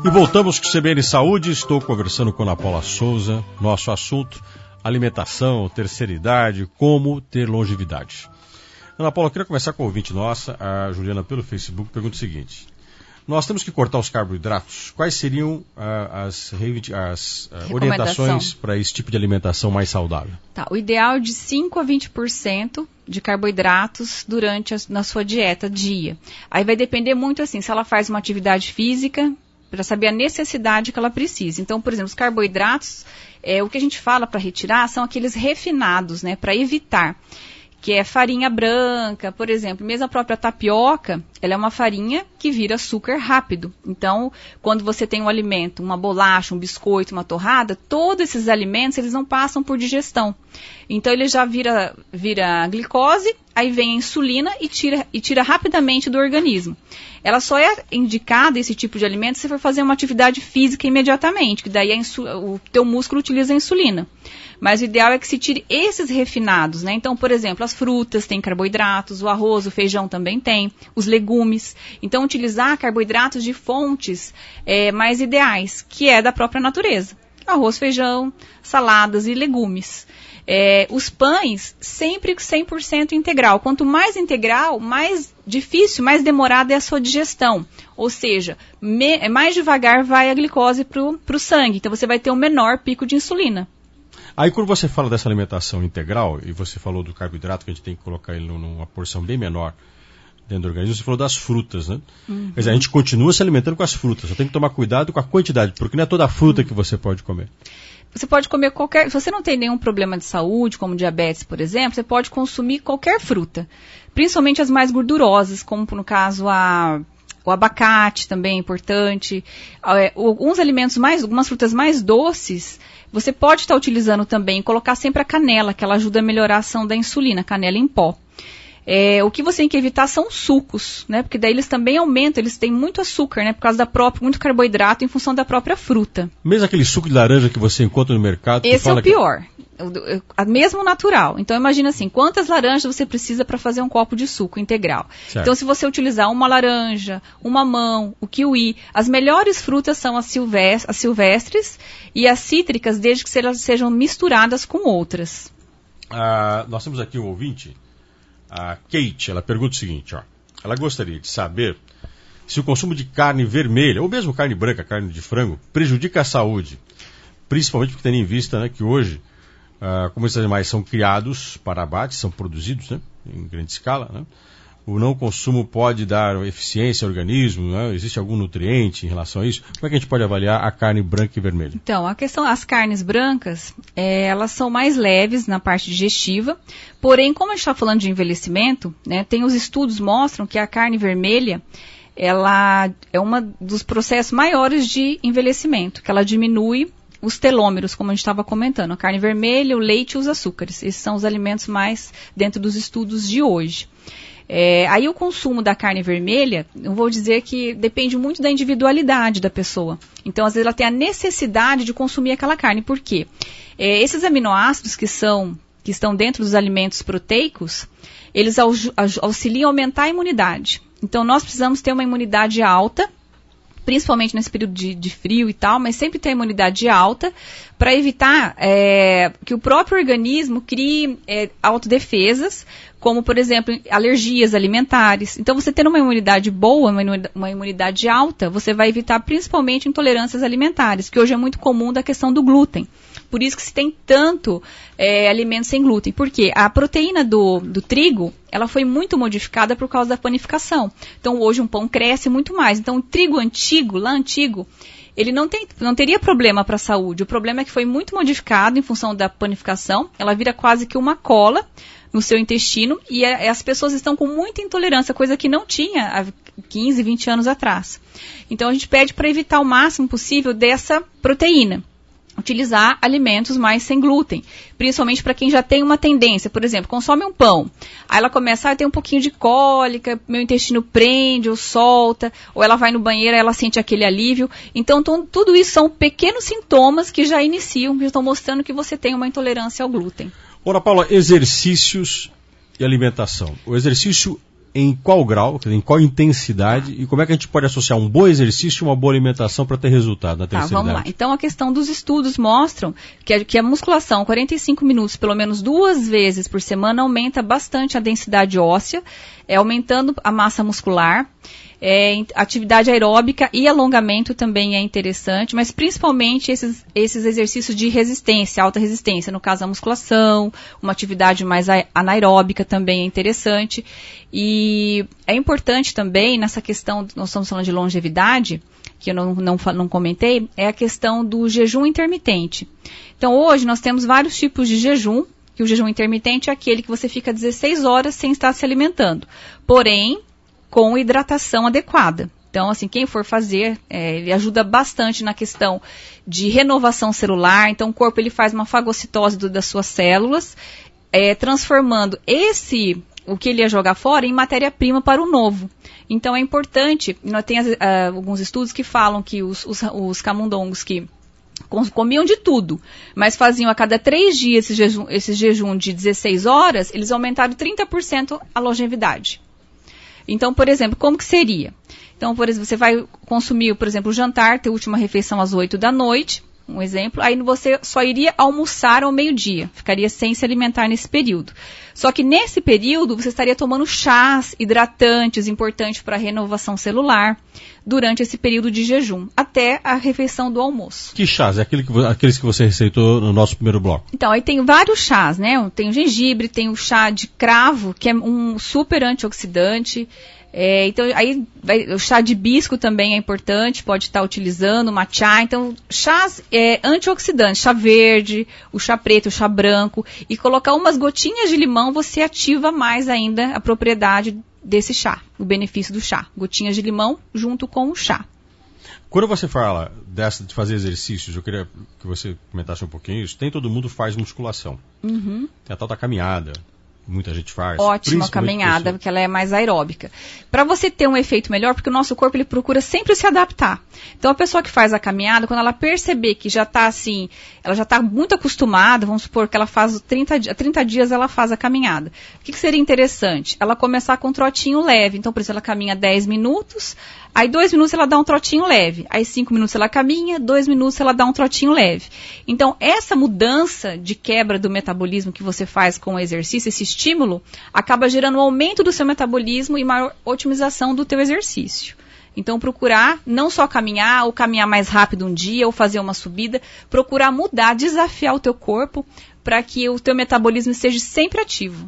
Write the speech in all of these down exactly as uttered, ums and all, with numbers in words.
E voltamos com o C B N Saúde. Estou conversando com a Ana Paula Souza. Nosso assunto, alimentação, terceira idade, como ter longevidade. Ana Paula, eu queria começar com a ouvinte nossa, a Juliana, pelo Facebook, pergunta o seguinte. Nós temos que cortar os carboidratos. Quais seriam ah, as, as ah, orientações para esse tipo de alimentação mais saudável? Tá, o ideal é de cinco a vinte por cento de carboidratos durante a, na sua dieta dia. Aí vai depender muito assim, se ela faz uma atividade física, para saber a necessidade que ela precisa. Então, por exemplo, os carboidratos, é, o que a gente fala para retirar são aqueles refinados, né, para evitar. Que é farinha branca, por exemplo, mesmo a própria tapioca, ela é uma farinha que vira açúcar rápido. Então, quando você tem um alimento, uma bolacha, um biscoito, uma torrada, todos esses alimentos, eles não passam por digestão. Então, ele já vira, vira glicose, aí vem a insulina e tira, e tira rapidamente do organismo. Ela só é indicada, esse tipo de alimento, se for fazer uma atividade física imediatamente, que daí a insu, o teu músculo utiliza a insulina. Mas o ideal é que se tire esses refinados, né? Então, por exemplo, as frutas têm carboidratos, o arroz, o feijão também tem, os legumes. Então, utilizar carboidratos de fontes é, mais ideais, que é da própria natureza. Arroz, feijão, saladas e legumes. É, os pães, sempre cem por cento integral. Quanto mais integral, mais difícil, mais demorada é a sua digestão. Ou seja, me, mais devagar vai a glicose para o sangue. Então, você vai ter um menor pico de insulina. Aí quando você fala dessa alimentação integral, e você falou do carboidrato, que a gente tem que colocar ele numa porção bem menor dentro do organismo, você falou das frutas, né? Uhum. Quer dizer, a gente continua se alimentando com as frutas, só tem que tomar cuidado com a quantidade, porque não é toda a fruta uhum. que você pode comer. Você pode comer qualquer... Se você não tem nenhum problema de saúde, como diabetes, por exemplo, você pode consumir qualquer fruta. Principalmente as mais gordurosas, como no caso a... O abacate também é importante. Alguns alimentos mais... Algumas frutas mais doces... Você pode estar utilizando também, colocar sempre a canela, que ela ajuda a melhorar a ação da insulina, canela em pó. É, o que você tem que evitar são sucos, né? Porque daí eles também aumentam, eles têm muito açúcar, né? Por causa da própria, muito carboidrato em função da própria fruta. Mesmo aquele suco de laranja que você encontra no mercado... Esse fala é o pior. Que... Mesmo natural. Então, imagina assim, quantas laranjas você precisa para fazer um copo de suco integral? Certo. Então, se você utilizar uma laranja, uma mamão, o kiwi, as melhores frutas são as, silvestres, as silvestres e as cítricas, desde que elas sejam misturadas com outras. Ah, nós temos aqui um ouvinte, a Kate, ela pergunta o seguinte, ó. Ela gostaria de saber se o consumo de carne vermelha, ou mesmo carne branca, carne de frango, prejudica a saúde. Principalmente porque tendo em vista, né, que hoje... Uh, como esses animais são criados para abate, são produzidos, né, em grande escala, né, o não consumo pode dar eficiência ao organismo, né, existe algum nutriente em relação a isso? Como é que a gente pode avaliar a carne branca e vermelha? Então, a questão, as carnes brancas, é, elas são mais leves na parte digestiva, porém, como a gente está falando de envelhecimento, né, tem os estudos que mostram que a carne vermelha, ela é um dos processos maiores de envelhecimento, que ela diminui os telômeros, como a gente estava comentando, a carne vermelha, o leite e os açúcares. Esses são os alimentos mais dentro dos estudos de hoje. É, aí o consumo da carne vermelha, eu vou dizer que depende muito da individualidade da pessoa. Então, às vezes, ela tem a necessidade de consumir aquela carne. Por quê? É, esses aminoácidos que, são, que estão dentro dos alimentos proteicos, eles auxiliam a aumentar a imunidade. Então, nós precisamos ter uma imunidade alta, principalmente nesse período de, de frio e tal, mas sempre ter a imunidade alta para evitar é, que o próprio organismo crie é, autodefesas, como, por exemplo, alergias alimentares. Então, você tendo uma imunidade boa, uma imunidade alta, você vai evitar principalmente intolerâncias alimentares, que hoje é muito comum da questão do glúten. Por isso que se tem tanto é, alimentos sem glúten. Por quê? A proteína do, do trigo, ela foi muito modificada por causa da panificação. Então, hoje um pão cresce muito mais. Então, o trigo antigo, lá antigo, ele não, tem, não teria problema para a saúde. O problema é que foi muito modificado em função da panificação. Ela vira quase que uma cola no seu intestino e a, as pessoas estão com muita intolerância, coisa que não tinha há quinze, vinte anos atrás. Então, a gente pede para evitar o máximo possível dessa proteína. Utilizar alimentos mais sem glúten, principalmente para quem já tem uma tendência, por exemplo, consome um pão, aí ela começa a ter um pouquinho de cólica, meu intestino prende ou solta, ou ela vai no banheiro e ela sente aquele alívio. Então, tom, tudo isso são pequenos sintomas que já iniciam, que estão mostrando que você tem uma intolerância ao glúten. Ora, Paula, exercícios e alimentação. O exercício em qual grau, em qual intensidade, e como é que a gente pode associar um bom exercício e uma boa alimentação para ter resultado na terceira Tá, vamos idade? lá. Então, a questão dos estudos mostram que a, que a musculação, quarenta e cinco minutos, pelo menos duas vezes por semana, aumenta bastante a densidade óssea, é, aumentando a massa muscular. É, atividade aeróbica e alongamento também é interessante, mas principalmente esses, esses exercícios de resistência, alta resistência, no caso a musculação, uma atividade mais anaeróbica também é interessante. E é importante também, nessa questão, nós estamos falando de longevidade, que eu não, não, não comentei, é a questão do jejum intermitente. Então hoje nós temos vários tipos de jejum, que o jejum intermitente é aquele que você fica dezesseis horas sem estar se alimentando. Porém, com hidratação adequada. Então, assim, quem for fazer, é, ele ajuda bastante na questão de renovação celular. Então, o corpo ele faz uma fagocitose do, das suas células, é, transformando esse, o que ele ia jogar fora, em matéria-prima para o novo. Então, é importante, nós temos uh, alguns estudos que falam que os, os, os camundongos que comiam de tudo, mas faziam a cada três dias esse jejum, esse jejum de dezesseis horas, eles aumentaram trinta por cento a longevidade. Então, por exemplo, como que seria? Então, por exemplo, você vai consumir, por exemplo, o jantar, ter a última refeição às oito da noite, um exemplo, aí você só iria almoçar ao meio-dia, ficaria sem se alimentar nesse período. Só que nesse período, você estaria tomando chás hidratantes, importantes para a renovação celular, durante esse período de jejum, até a refeição do almoço. Que chás? É aquele que, aqueles que você receitou no nosso primeiro bloco? Então, aí tem vários chás, né? Tem o gengibre, tem o chá de cravo, que é um super antioxidante. É, então, aí vai, o chá de hibisco também é importante, pode estar utilizando, matcha. Então, chás é, antioxidantes, chá verde, o chá preto, o chá branco, e colocar umas gotinhas de limão, você ativa mais ainda a propriedade desse chá, o benefício do chá. Gotinhas de limão junto com o chá. Quando você fala dessa de fazer exercícios, eu queria que você comentasse um pouquinho isso. Nem todo mundo faz musculação. Uhum. Tem a tal da caminhada. Muita gente faz. Ótima caminhada, porque ela é mais aeróbica. Para você ter um efeito melhor, porque o nosso corpo ele procura sempre se adaptar. Então a pessoa que faz a caminhada, quando ela perceber que já está assim, ela já está muito acostumada, vamos supor que ela faz trinta, trinta dias ela faz a caminhada. O que, que seria interessante? Ela começar com um trotinho leve. Então, por exemplo, ela caminha dez minutos, aí dois minutos ela dá um trotinho leve. Aí cinco minutos ela caminha, dois minutos ela dá um trotinho leve. Então, essa mudança de quebra do metabolismo que você faz com o exercício, esse estímulo, acaba gerando um aumento do seu metabolismo e maior otimização do teu exercício. Então, procurar não só caminhar, ou caminhar mais rápido um dia, ou fazer uma subida, procurar mudar, desafiar o teu corpo para que o teu metabolismo esteja sempre ativo.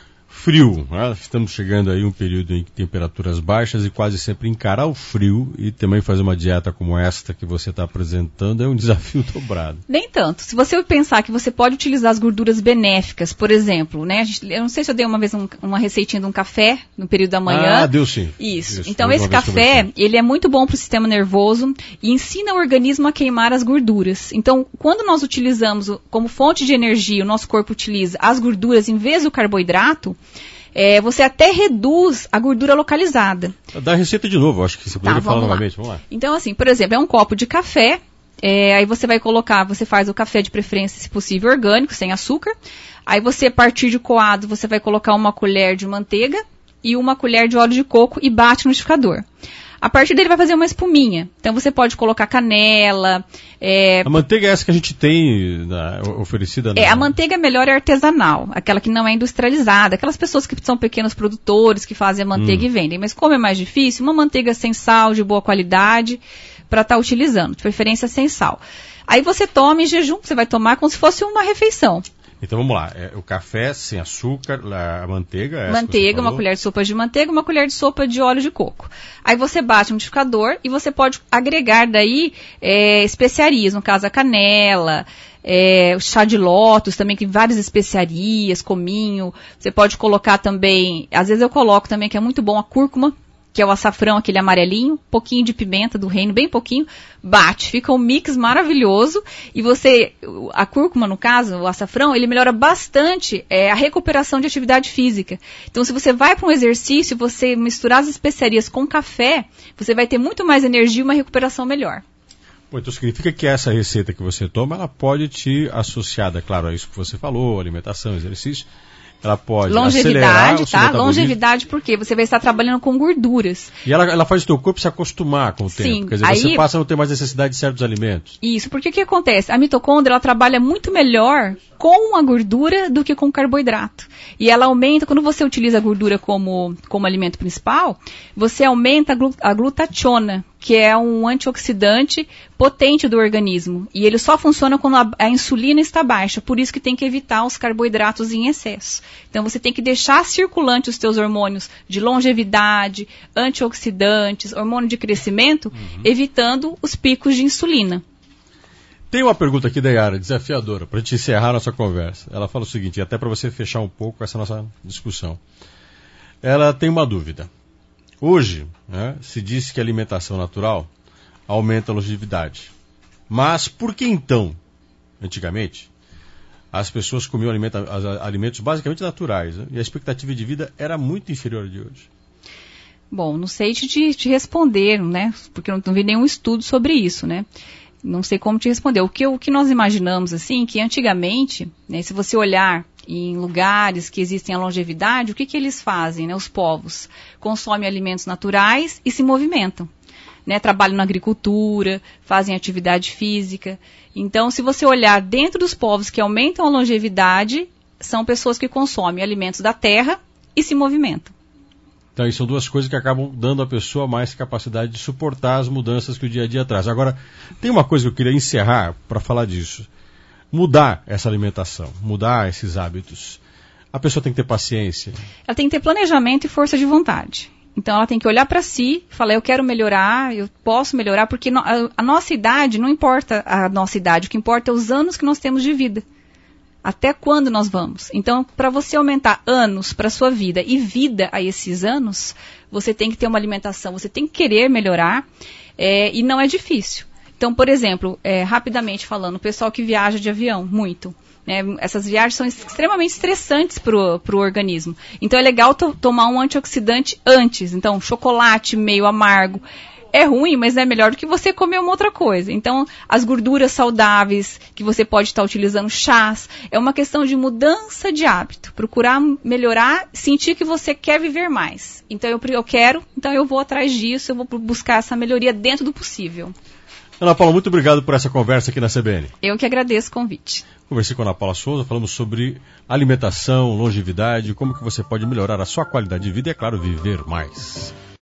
Frio, né? Estamos chegando aí um período em temperaturas baixas e quase sempre encarar o frio e também fazer uma dieta como esta que você está apresentando é um desafio dobrado. Nem tanto. Se você pensar que você pode utilizar as gorduras benéficas, por exemplo, né? Eu não sei se eu dei uma vez um, uma receitinha de um café no período da manhã. Ah, deu sim. Isso. Isso. Então esse café, ele é muito bom para o sistema nervoso e ensina o organismo a queimar as gorduras. Então, quando nós utilizamos como fonte de energia, o nosso corpo utiliza as gorduras em vez do carboidrato, É, você até reduz a gordura localizada. Dá a receita de novo, acho que você poderia tá, falar vamos novamente. Vamos lá. Então, assim, por exemplo, é um copo de café, é, aí você vai colocar, você faz o café de preferência, se possível, orgânico, sem açúcar. Aí você, a partir de coado, você vai colocar uma colher de manteiga e uma colher de óleo de coco e bate no liquidificador. A partir dele vai fazer uma espuminha. Então você pode colocar canela. É... A manteiga é essa que a gente tem na, oferecida? Na... É, a manteiga melhor é artesanal, aquela que não é industrializada. Aquelas pessoas que são pequenos produtores, que fazem a manteiga hum. e vendem. Mas como é mais difícil, uma manteiga sem sal, de boa qualidade, para estar tá utilizando. De preferência sem sal. Aí você toma em jejum, você vai tomar como se fosse uma refeição. Então vamos lá, é, o café sem açúcar, a manteiga... É manteiga, uma colher de sopa de manteiga, uma colher de sopa de óleo de coco. Aí você bate no liquidificador e você pode agregar daí é, especiarias, no caso a canela, é, o chá de lótus também, que tem várias especiarias, cominho. Você pode colocar também, às vezes eu coloco também, que é muito bom, a cúrcuma, que é o açafrão, aquele amarelinho, um pouquinho de pimenta do reino, bem pouquinho, bate, fica um mix maravilhoso, e você, a cúrcuma no caso, o açafrão, ele melhora bastante é, a recuperação de atividade física. Então se você vai para um exercício, você misturar as especiarias com café, você vai ter muito mais energia e uma recuperação melhor. Bom, então significa que essa receita que você toma, ela pode te associada, claro, a isso que você falou, alimentação, exercício, Ela pode longevidade, acelerar tá? Longevidade porque você vai estar trabalhando com gorduras. E ela, ela faz o teu corpo se acostumar com o Sim, tempo. Quer dizer, aí, você passa a não ter mais necessidade de certos alimentos. Isso, porque o que acontece? A mitocôndria, ela trabalha muito melhor com a gordura do que com o carboidrato. E ela aumenta, quando você utiliza a gordura como, como alimento principal, você aumenta a, glu, a glutationa, que é um antioxidante potente do organismo. E ele só funciona quando a, a insulina está baixa, por isso que tem que evitar os carboidratos em excesso. Então você tem que deixar circulante os teus hormônios de longevidade, antioxidantes, hormônio de crescimento, uhum. evitando os picos de insulina. Tem uma pergunta aqui da Yara, desafiadora, para a gente encerrar a nossa conversa. Ela fala o seguinte, até para você fechar um pouco essa nossa discussão. Ela tem uma dúvida. Hoje, né, se diz que a alimentação natural aumenta a longevidade. Mas por que então, antigamente, as pessoas comiam alimenta, alimentos basicamente naturais, né, e a expectativa de vida era muito inferior à de hoje? Bom, não sei te, te responder, né, porque eu não, não vi nenhum estudo sobre isso, né. Não sei como te responder. O que, o que nós imaginamos, assim, que antigamente, né, se você olhar em lugares que existem a longevidade, o que, que eles fazem, né, os povos? Consomem alimentos naturais e se movimentam. Né, trabalham na agricultura, fazem atividade física. Então, se você olhar dentro dos povos que aumentam a longevidade, são pessoas que consomem alimentos da terra e se movimentam. Então, isso são duas coisas que acabam dando à pessoa mais capacidade de suportar as mudanças que o dia a dia traz. Agora, tem uma coisa que eu queria encerrar para falar disso. Mudar essa alimentação, mudar esses hábitos. A pessoa tem que ter paciência. Ela tem que ter planejamento e força de vontade. Então, ela tem que olhar para si e falar, eu quero melhorar, eu posso melhorar, porque no, a, a nossa idade, não importa a nossa idade, o que importa é os anos que nós temos de vida. Até quando nós vamos? Então, para você aumentar anos para a sua vida e vida a esses anos, você tem que ter uma alimentação, você tem que querer melhorar, é, e não é difícil. Então, por exemplo, é, rapidamente falando, o pessoal que viaja de avião, muito, né, essas viagens são extremamente estressantes para o organismo. Então, é legal to- tomar um antioxidante antes. Então, chocolate meio amargo. É ruim, mas é melhor do que você comer uma outra coisa. Então, as gorduras saudáveis que você pode estar utilizando, chás, é uma questão de mudança de hábito. Procurar melhorar, sentir que você quer viver mais. Então, eu, eu quero, então eu vou atrás disso, eu vou buscar essa melhoria dentro do possível. Ana Paula, muito obrigado por essa conversa aqui na C B N. Eu que agradeço o convite. Conversei com a Ana Paula Souza, falamos sobre alimentação, longevidade, como que você pode melhorar a sua qualidade de vida e, é claro, viver mais.